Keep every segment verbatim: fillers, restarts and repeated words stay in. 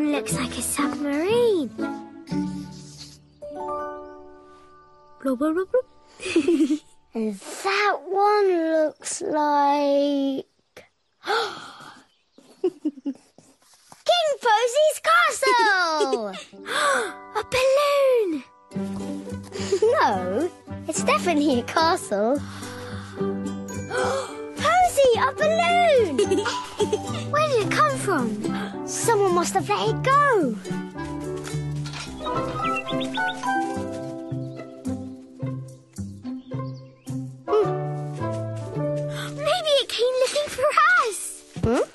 one looks like a submarine. Blah, blah, blah, blah. And that one looks like... King Posey's castle! A balloon! No, it's definitely a castle. Posey, a balloon! Where did it come from? Someone must have let it go. Maybe it came looking for us. Huh?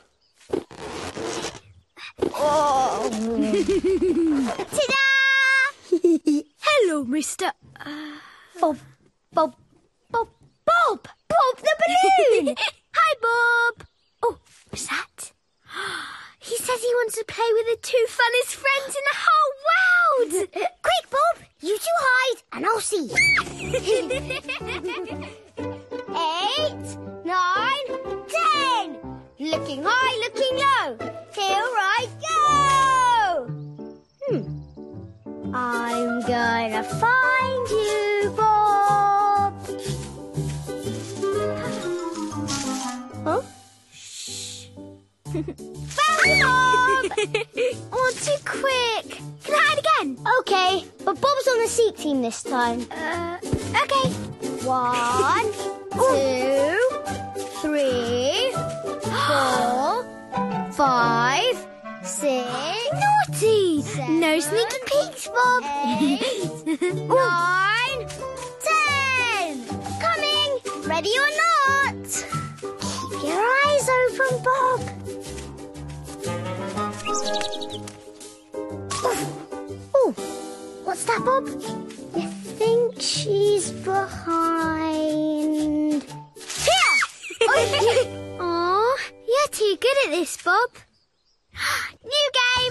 Oh. Ta-da! Hello, Mister Uh... Bob, Bob, Bob, Bob! Bob the balloon! Hi, Bob. Oh, what's that? He says he wants to play with the two funnest friends in the whole world. Quick, Bob! You two hide, and I'll see. Eight, nine, ten! Looking high, looking low. Here I go! Hmm. I'm gonna find you, Bob. Huh? Shh. Found you, Bob! Oh, too quick. Can I hide again? Okay, but Bob's on the seek team this time. Uh, okay. One, two, three, four, five, six... Naughty! Seven, No sneaky peeks, Bob. eight, nine, ten! Coming! Ready or not? Keep your eyes open, Bob. Oh, what's that, Bob? I think she's behind... Here! Aw, you're too good at this, Bob. New game!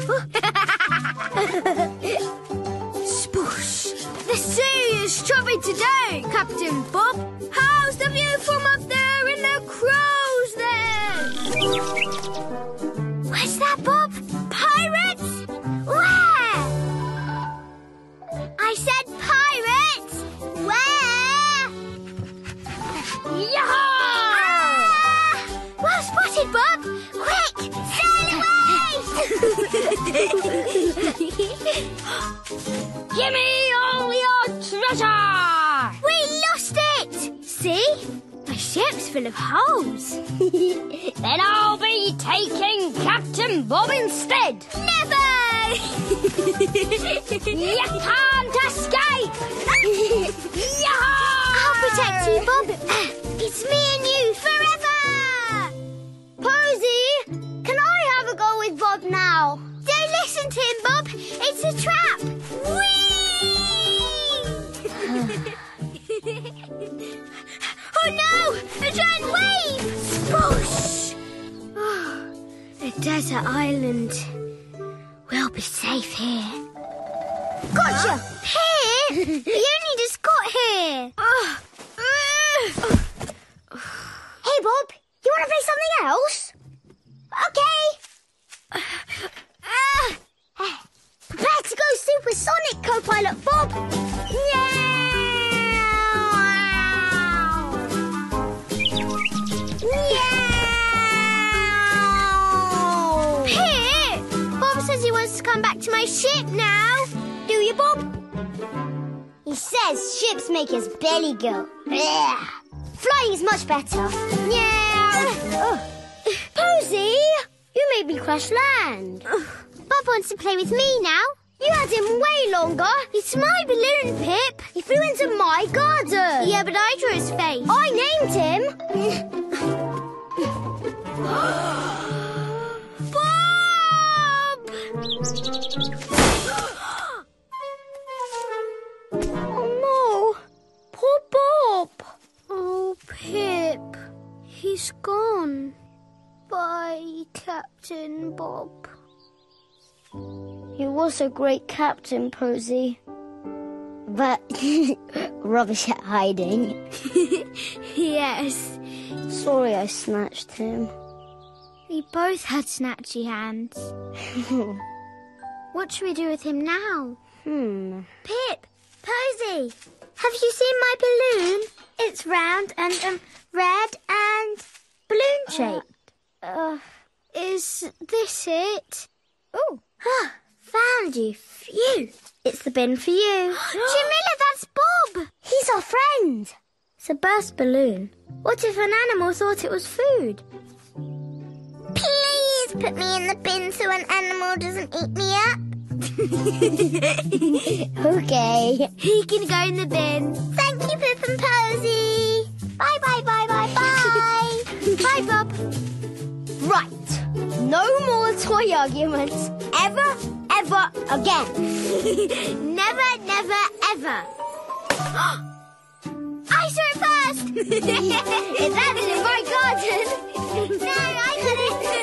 Spoosh! The sea is chubby today, Captain Bob. How's the view from up there in the crow's nest? Where's that, Bob? Pirates? Where? I said pirates! Where? Yah! Ah! Well spotted, Bob! Quick! Sail away! Give me all your treasure! We lost it! See? My ship's full of holes. Then I'll be taking Captain Bob instead. Never! You can't escape! I'll protect you, Bob. It's me and you forever! Posey, can I have a go with Bob now? Don't listen to him, Bob. It's a trap. Whee! Oh, no! A giant wave! Spoosh! Oh, a desert island. We'll be safe here. Gotcha! Here? You only just got here. Oh. Hey, Bob, you want to play something else? Okay. Uh, Prepare to go supersonic, co-pilot Bob. Yeah! Here! Bob says he wants to come back to my ship now. Do you, Bob? He says ships make his belly go. Blech. Flying is much better. Yeah. Oh. Posey, you made me crash land. Bob wants to play with me now. You had him way longer. It's my balloon, Pip. He flew into my garden. Yeah, but I drew his face. I named him. Bob! Oh, no. Poor Bob. Oh, Pip. He's gone. Bye, Captain Bob. You was a great captain, Posey. But rubbish at hiding. Yes. Sorry I snatched him. We both had snatchy hands. What should we do with him now? Hmm. Pip, Posy, have you seen my balloon? It's round and um red and balloon-shaped. Uh, uh, Is this it? Oh, ah, found you. Phew. It's the bin for you. Jamila, that's Bob. he's our friend. It's a burst balloon. What if an animal thought it was food? Please put me in the bin so an animal doesn't eat me up. Okay. He can go in the bin. Thank you, Pip and Posy. Bye, bye, bye, bye, bye. Bye, Bob. Right. No more toy arguments. Ever, ever again. Never, never, ever. I saw it first. It landed in my garden. No, I got it.